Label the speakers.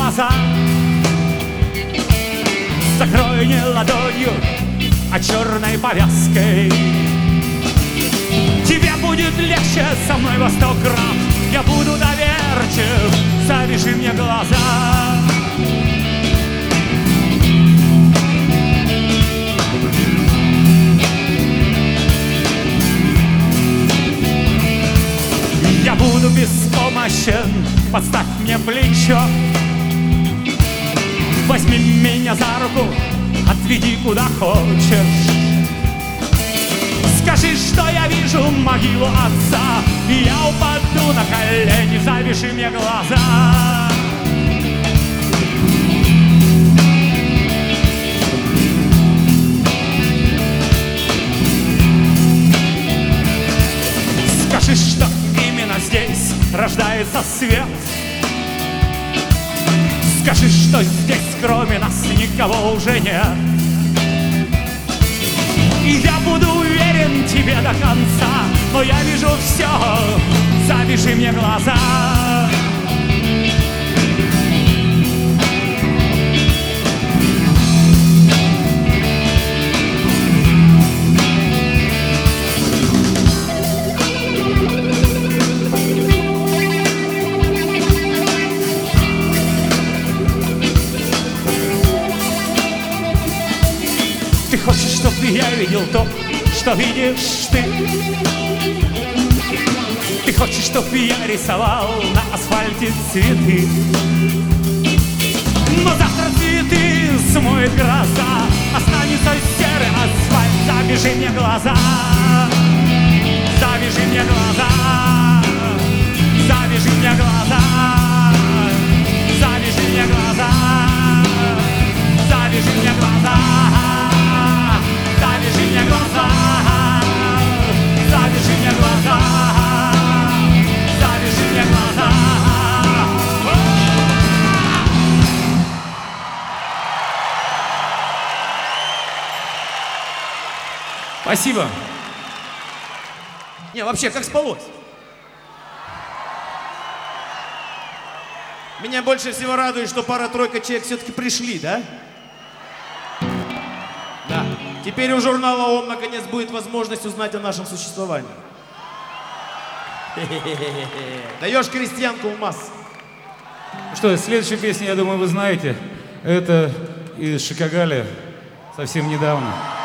Speaker 1: глаза. Закрой не ладонью, а черной повязкой. Тебе будет легче со мной во 100 крат. Я буду доверчив, завяжи мне глаза. Я буду беспомощен, подставь мне плечо. Возьми меня за руку, отведи куда хочешь. Скажи, что я вижу могилу отца, и я упаду на колени, завяжи мне глаза. Скажи, что именно здесь рождается свет. Скажи, что здесь кроме нас никого уже нет. И я буду уверен тебе до конца, но я вижу все, завяжи мне глаза. Ты хочешь, чтоб я видел то, что видишь ты? Ты хочешь, чтоб я рисовал на асфальте цветы? Но завтра цветы смоет гроза, останется серый асфальт. Завяжи мне глаза, завяжи мне глаза, завяжи мне глаза, завяжи мне глаза, завяжи мне глаза. Завяжи мне глаза, завяжи мне глаза, завяжи мне глаза. Спасибо.
Speaker 2: Не, вообще, как спалось? Меня больше всего радует, что пара-тройка человек все-таки пришли, да? Да. Теперь у журнала ООМ наконец будет возможность узнать о нашем существовании. Даешь крестьянку в массы.
Speaker 1: Что, следующую песню, я думаю, вы знаете. Это из Шикагали совсем недавно.